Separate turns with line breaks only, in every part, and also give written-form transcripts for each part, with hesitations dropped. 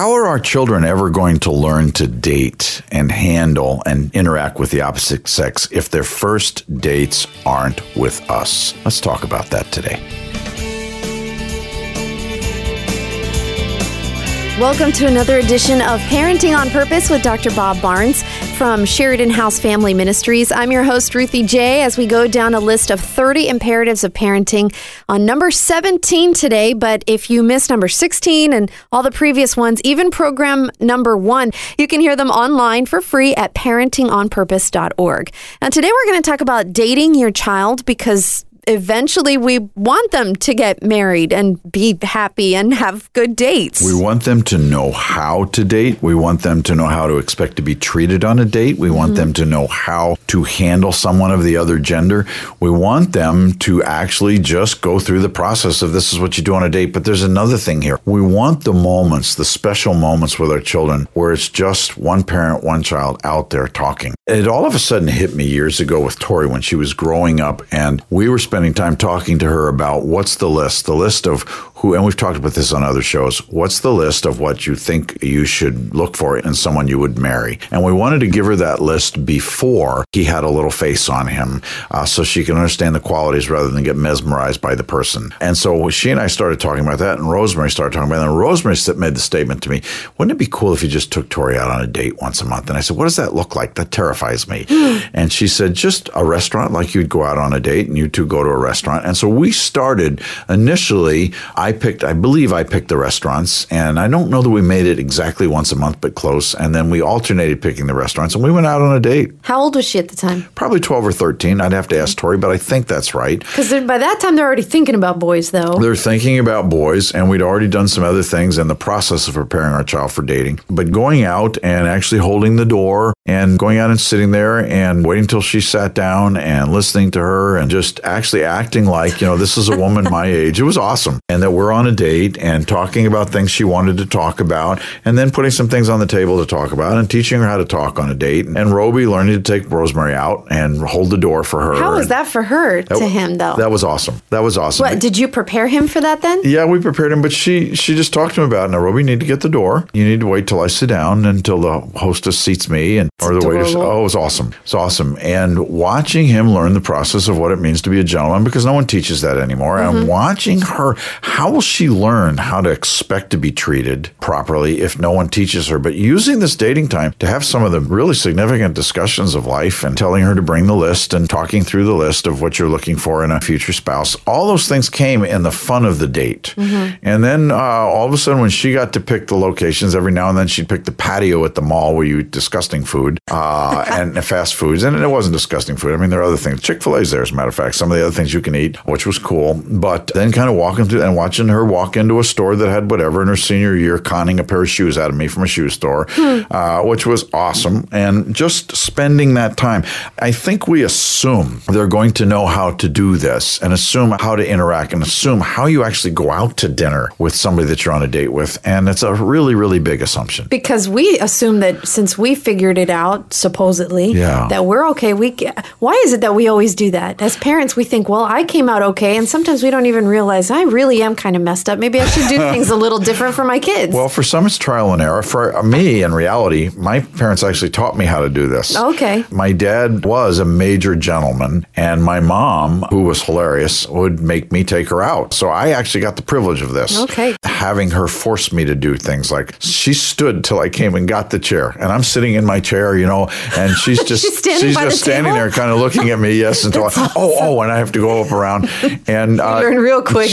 How are our children ever going to learn to date and handle and interact with the opposite sex if their first dates aren't with us? Let's talk about that today.
Welcome to another edition of Parenting on Purpose with Dr. Bob Barnes from Sheridan House Family Ministries. I'm your host, Ruthie J., as we go down a list of 30 imperatives of parenting on number 17 today. But if you missed number 16 and all the previous ones, even program number 1, you can hear them online for free at parentingonpurpose.org. Now, today we're going to talk about dating your child because eventually we want them to get married and be happy and have good dates.
We want them to know how to date. We want them to know how to expect to be treated on a date. We want them to know how to handle someone of the other gender. We want them to actually just go through the process of this is what you do on a date. But there's another thing here. We want the moments, the special moments with our children where it's just one parent, one child out there talking. It all of a sudden hit me years ago with Tori when she was growing up, and we were spending time talking to her about what's the list of who, and we've talked about this on other shows, what's the list of what you think you should look for in someone you would marry. And we wanted to give her that list before he had a little face on him so she can understand the qualities rather than get mesmerized by the person. And so she and I started talking about that, and Rosemary started talking about it, and Rosemary made the statement to me, wouldn't it be cool if you just took Tori out on a date once a month? And I said, what does that look like? That terrifies me. And she said, just a restaurant, like you'd go out on a date and you two go to a restaurant. And so we started initially, I believe I picked the restaurants, and I don't know that we made it exactly once a month, but close. And then we alternated picking the restaurants, and we went out on a date.
How old was she at the time?
Probably 12 or 13. I'd have to ask Tori, but I think that's right.
Because by that time, they're already thinking about boys, though.
They're thinking about boys, and we'd already done some other things in the process of preparing our child for dating. But going out and actually holding the door and going out and sitting there and waiting till she sat down and listening to her and just actually acting like, this is a woman my age. It was awesome. And that we're on a date and talking about things she wanted to talk about, and then putting some things on the table to talk about and teaching her how to talk on a date. And Roby learning to take Rosemary out and hold the door for her.
How was that for her to him, though?
That was awesome.
What, did you prepare him for that then?
Yeah, we prepared him, but she just talked to him about it. Now, Roby, you need to get the door. You need to wait till I sit down until the hostess seats me or the waiter. Oh, it was awesome. It's awesome. And watching him learn the process of what it means to be a gentleman, because no one teaches that anymore. And watching her, how will she learn how to expect to be treated properly if no one teaches her? But using this dating time to have some of the really significant discussions of life and telling her to bring the list and talking through the list of what you're looking for in a future spouse, all those things came in the fun of the date. And then all of a sudden when she got to pick the locations, every now and then she'd pick the patio at the mall where you eat disgusting food and fast foods. And it wasn't disgusting food. I mean, there are other things. Chick-fil-A's there, as a matter of fact. Some of the other things you can eat, which was cool. But then kind of walking through and watching her walk into a store that had whatever in her senior year, conning a pair of shoes out of me from a shoe store, which was awesome. And just spending that time. I think we assume they're going to know how to do this and assume how to interact and assume how you actually go out to dinner with somebody that you're on a date with. And it's a really, really big assumption.
Because we assume that since we figured it out, supposedly, that we're okay. Why is it that we always do that? As parents, we think, well, I came out okay. And sometimes we don't even realize I really am kind of messed up. Maybe I should do things a little different for my kids.
Well, for some, it's trial and error. For me, in reality, my parents actually taught me how to do this.
Okay.
My dad was a major gentleman, and my mom, who was hilarious, would make me take her out. So I actually got the privilege of this.
Okay.
Having her force me to do things like she stood till I came and got the chair, and I'm sitting in my chair, and she's just standing there kind of looking at me, until and I have to go up around. And
learn real quick.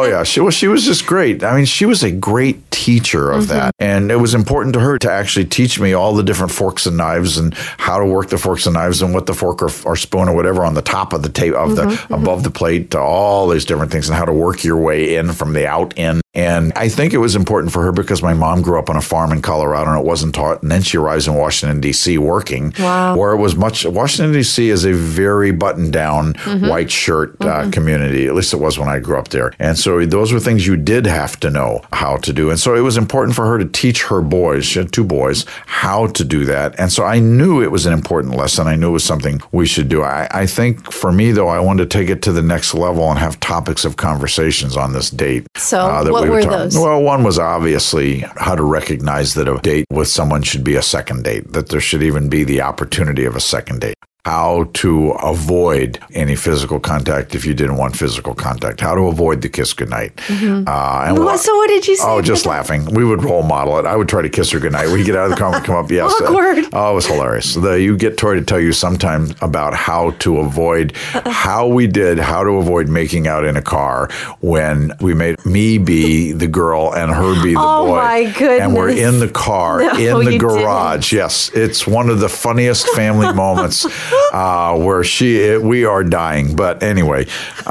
She was just great. I mean, she was a great teacher of that. And it was important to her to actually teach me all the different forks and knives and how to work the forks and knives and what the fork or spoon or whatever on the top of the table above the plate, to all these different things, and how to work your way in from the out in. And I think it was important for her because my mom grew up on a farm in Colorado and it wasn't taught. And then she arrives in Washington, D.C. working, where it was Washington, D.C. is a very buttoned down white shirt community. At least it was when I grew up there. And so those were things you did have to know how to do. And so it was important for her to teach her boys, she had 2 boys, how to do that. And so I knew it was an important lesson. I knew it was something we should do. I think for me, though, I wanted to take it to the next level and have topics of conversations on this date.
So what
we
were
would talk.
those?
Well, one was obviously how to recognize that a date with someone should be a second date, that there should even be the opportunity of a second date. How to avoid any physical contact if you didn't want physical contact. How to avoid the kiss goodnight.
So what did you say?
Oh, just laughing. We would role model it. I would try to kiss her goodnight. We'd get out of the car and come up. Yes.
Awkward.
It was hilarious. You get Tori to tell you sometime about how to avoid, how to avoid making out in a car when we made me be the girl and her be the boy.
Oh, my goodness.
And we're in the car, in the garage. Didn't. Yes. It's one of the funniest family moments. Where we are dying. But anyway,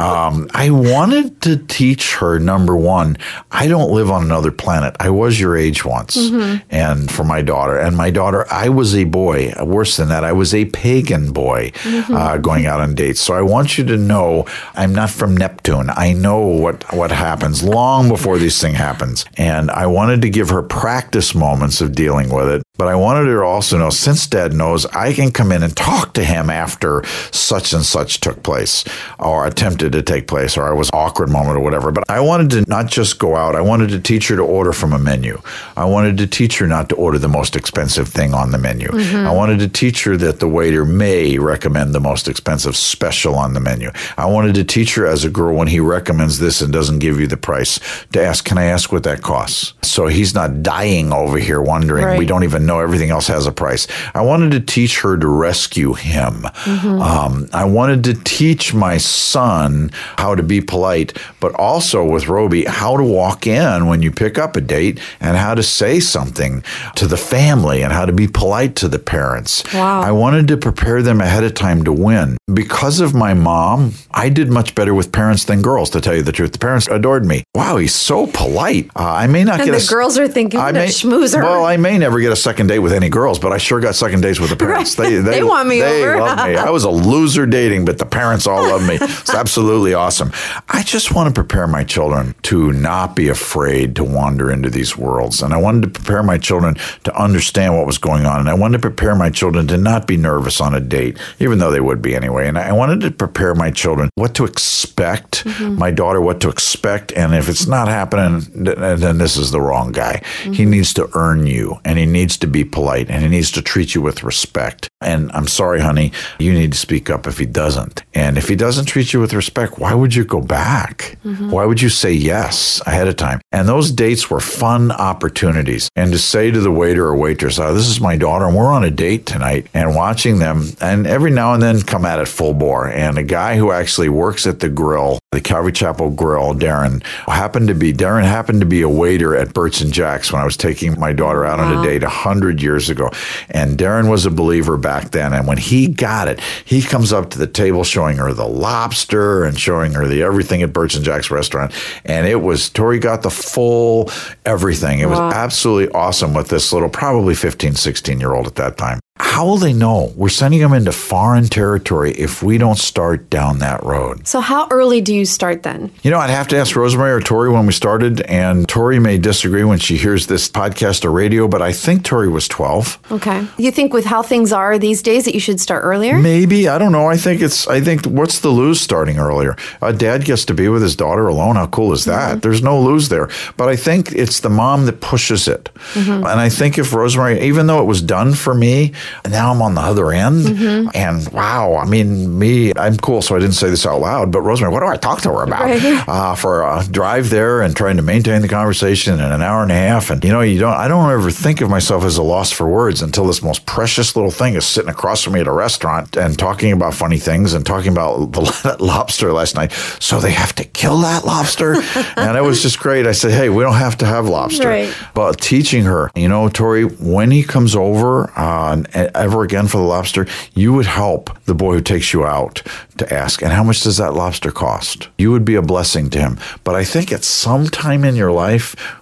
I wanted to teach her, number one, I don't live on another planet. I was your age once. And for my daughter. And my daughter, I was a boy. Worse than that, I was a pagan boy going out on dates. So I want you to know I'm not from Neptune. I know what happens long before this thing happens. And I wanted to give her practice moments of dealing with it. But I wanted her to also know, since Dad knows, I can come in and talk to him after such and such took place or attempted to take place or I was awkward moment or whatever. But I wanted to not just go out. I wanted to teach her to order from a menu. I wanted to teach her not to order the most expensive thing on the menu. I wanted to teach her that the waiter may recommend the most expensive special on the menu. I wanted to teach her as a girl, when he recommends this and doesn't give you the price, to ask, can I ask what that costs? So he's not dying over here wondering. Right. We don't even know everything else has a price. I wanted to teach her to rescue him. I wanted to teach my son how to be polite, but also with Roby, how to walk in when you pick up a date and how to say something to the family and how to be polite to the parents.
Wow.
I wanted to prepare them ahead of time to win. Because of my mom, I did much better with parents than girls, to tell you the truth. The parents adored me. Wow, he's so polite. I may not
and
get
the girls are thinking, what a schmoozer.
Well, I may never get a second date with any girls, but I sure got second dates with the parents.
Right. They want me over.
They love me. I was a loser dating, but the parents all love me. It's absolutely awesome. I just want to prepare my children to not be afraid to wander into these worlds. And I wanted to prepare my children to understand what was going on. And I wanted to prepare my children to not be nervous on a date, even though they would be anyway. And I wanted to prepare my children what to expect, my daughter what to expect. And if it's not happening, then this is the wrong guy. He needs to earn you, and he needs to be polite, and he needs to treat you with respect. And I'm sorry, honey, you need to speak up if he doesn't. And if he doesn't treat you with respect, why would you go back? Why would you say yes ahead of time? And those dates were fun opportunities. And to say to the waiter or waitress, oh, this is my daughter, and we're on a date tonight, and watching them, and every now and then come at it full bore. And a guy who actually works at the grill, the Calvary Chapel Grill, Darren happened to be a waiter at Bert's and Jack's when I was taking my daughter out on a date 100 years ago. And Darren was a believer back then. And when he got it, he comes up to the table showing her the lobster and showing her the everything at Bert's and Jack's restaurant. And it was, Tori got the full everything. It was absolutely awesome with this little, probably 15, 16-year-old at that time. How will they know? We're sending them into foreign territory if we don't start down that road.
So how early do you start then?
You know, I'd have to ask Rosemary or Tori when we started, and Tori may disagree when she hears this podcast or radio, but I think Tori was 12.
Okay. You think with how things are these days that you should start earlier?
Maybe. I don't know. I think what's the lose starting earlier? A dad gets to be with his daughter alone. How cool is that? There's no lose there. But I think it's the mom that pushes it. And I think if Rosemary, even though it was done for me, now I'm on the other end. And wow, I mean, I'm cool, so I didn't say this out loud, but Rosemary, what do I talk to her about? Right. For a drive there and trying to maintain the conversation in an hour and a half. And, I don't ever think of myself as a loss for words until this most precious little thing is sitting across from me at a restaurant and talking about funny things and talking about the lobster last night. So they have to kill that lobster? And it was just great. I said, hey, we don't have to have lobster. Right. But teaching her, Tori, when he comes over ever again for the lobster, you would help the boy who takes you out to ask, and how much does that lobster cost? You would be a blessing to him. But I think at some time in your life,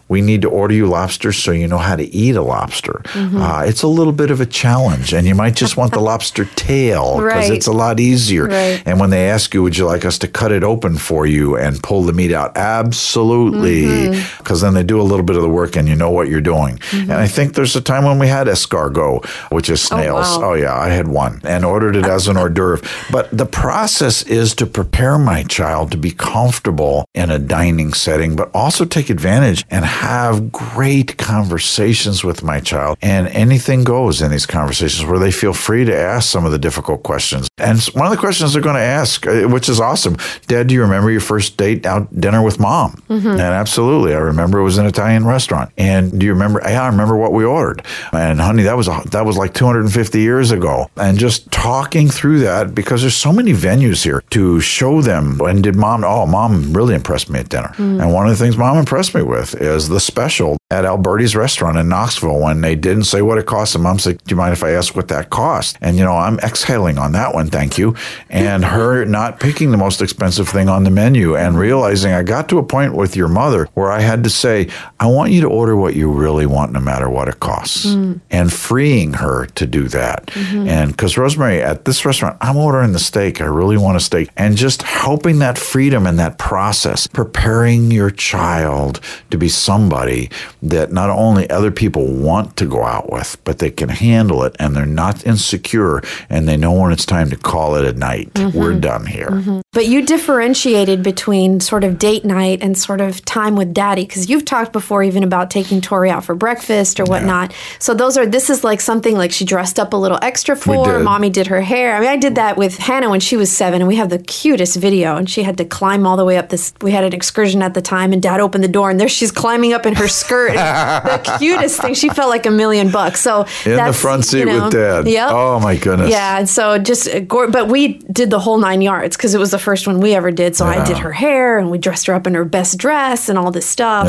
we need to order you lobster so you know how to eat a lobster. It's a little bit of a challenge, and you might just want the lobster tail because it's a lot easier. And when they ask you, would you like us to cut it open for you and pull the meat out? Absolutely, because then they do a little bit of the work and you know what you're doing. And I think there's a time when we had escargot, which is snails. Oh yeah, I had one and ordered it as an hors d'oeuvre. But the process is to prepare my child to be comfortable in a dining setting, but also take advantage and have great conversations with my child. And anything goes in these conversations where they feel free to ask some of the difficult questions. And one of the questions they're going to ask, which is awesome, Dad, do you remember your first date out dinner with Mom? And absolutely, I remember it was an Italian restaurant. And do you remember? Yeah, I remember what we ordered. And honey, that was like 250 years ago. And just talking through that, because there's so many venues here to show them. And did Mom? Oh, Mom really impressed me at dinner. And one of the things Mom impressed me with is the special at Alberti's restaurant in Knoxville when they didn't say what it cost. And Mom said, do you mind if I ask what that cost? And, I'm exhaling on that one, thank you. And her not picking the most expensive thing on the menu and realizing I got to a point with your mother where I had to say, I want you to order what you really want no matter what it costs. And freeing her to do that. And because Rosemary, at this restaurant, I'm ordering the steak. I really want a steak. And just helping that freedom and that process, preparing your child to be somebody that not only other people want to go out with, but they can handle it and they're not insecure and they know when it's time to call it a night. We're done here.
But you differentiated between sort of date night and sort of time with Daddy, because you've talked before even about taking Tori out for breakfast or whatnot. So this is like something like she dressed up a little extra for, Mommy did her hair. I mean, I did that with Hannah when she was 7, and we have the cutest video, and she had to climb all the way up this. We had an excursion at the time, and Dad opened the door, and there she's climbing up in her skirt. The cutest thing. She felt like $1 million. So
in the front seat with Dad.
Yep.
Oh my goodness.
Yeah. And so but we did the whole 9 yards because it was the first one we ever did. So I did her hair, and we dressed her up in her best dress and all this stuff.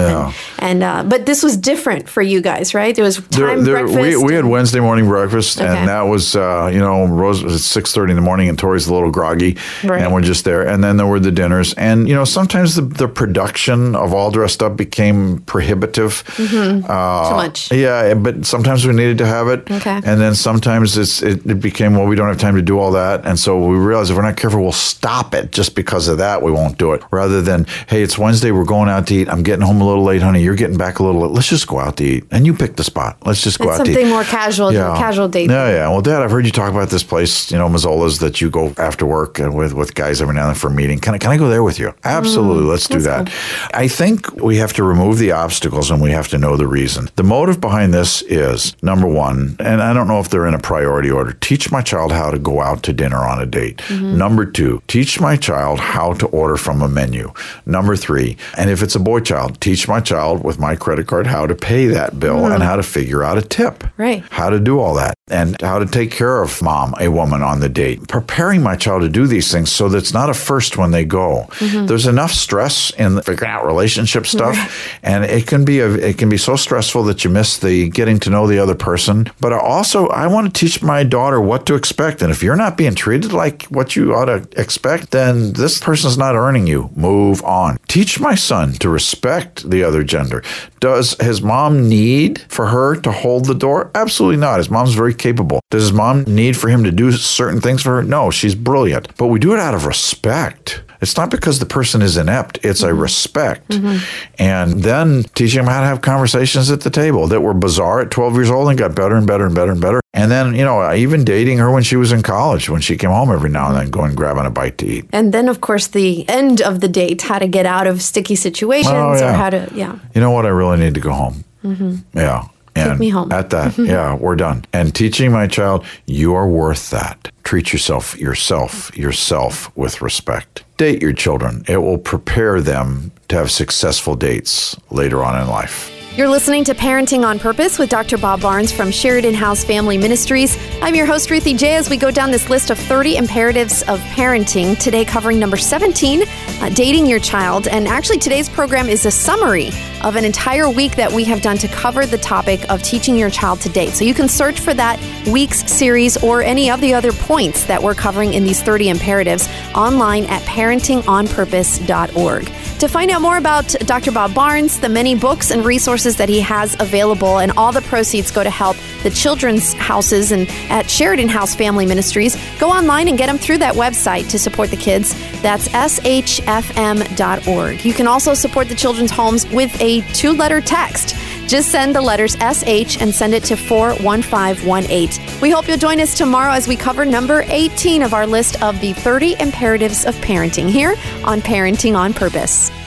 But this was different for you guys, right? There was breakfast.
We had Wednesday morning breakfast, and that was Rose was at 6:30 in the morning, and Tori's a little groggy, and we're just there. And then there were the dinners, and sometimes the production of All Dressed Up became prohibitive.
Too much.
Yeah, but sometimes we needed to have it, and then sometimes it became, well, we don't have time to do all that, and so we realized if we're not careful, we'll stop it just because of that. We won't do it. Rather than, hey, it's Wednesday, we're going out to eat. I'm getting home a little late, honey. You're getting back a little late. Let's just go out to eat, and you pick the spot. Let's just go out to eat.
Something more casual, casual date.
Yeah. Well, Dad, I've heard you talk about this place, Mazzola's, that you go after work and with guys every now and then for a meeting. Can I go there with you? Absolutely. Let's do that. Cool. I think we have to remove the obstacles and we have to know the reason. The motive behind this is, number one, and I don't know if they're in a priority order, teach my child how to go out to dinner on a date. Number two, teach my child how to order from a menu. Number three, and if it's a boy child, teach my child with my credit card how to pay that bill and how to figure out a tip.
Right.
How to do all that and how to take care of Mom, a woman on the date. Preparing my child to do these things so that it's not a first when they go. There's enough stress in figuring out relationship stuff, and it can be so stressful that you miss the getting to know the other person. But I want to teach my daughter what to expect. And if you're not being treated like what you ought to expect, then this person's not earning you. Move on. Teach my son to respect the other gender. Does his mom need for her to hold the door? Absolutely not. His mom's very capable. Does his mom need for him to do certain things for her? No, she's brilliant. But we do it out of respect. It's not because the person is inept. It's a respect. And then teaching them how to have conversations at the table that were bizarre at 12 years old and got better and better and better and better. And then, even dating her when she was in college, when she came home every now and then, going grabbing a bite to eat. And
then, of course, the end of the date, how to get out of sticky situations or how to,
You know what? I really need to go home. Yeah. And
take me home.
At that, we're done. And teaching my child, you are worth that. Treat yourself with respect. Date your children. It will prepare them to have successful dates later on in life.
You're listening to Parenting on Purpose with Dr. Bob Barnes from Sheridan House Family Ministries. I'm your host, Ruthie J, as we go down this list of 30 imperatives of parenting. Today covering number 17, dating your child. And actually today's program is a summary of an entire week that we have done to cover the topic of teaching your child to date. So you can search for that week's series or any of the other points that we're covering in these 30 imperatives online at parentingonpurpose.org. To find out more about Dr. Bob Barnes, the many books and resources that he has available, and all the proceeds go to help the children's houses and at Sheridan House Family Ministries, go online and get them through that website to support the kids. That's shfm.org. You can also support the children's homes with a 2-letter text. Just send the letters SH and send it to 41518. We hope you'll join us tomorrow as we cover number 18 of our list of the 30 imperatives of parenting here on Parenting on Purpose.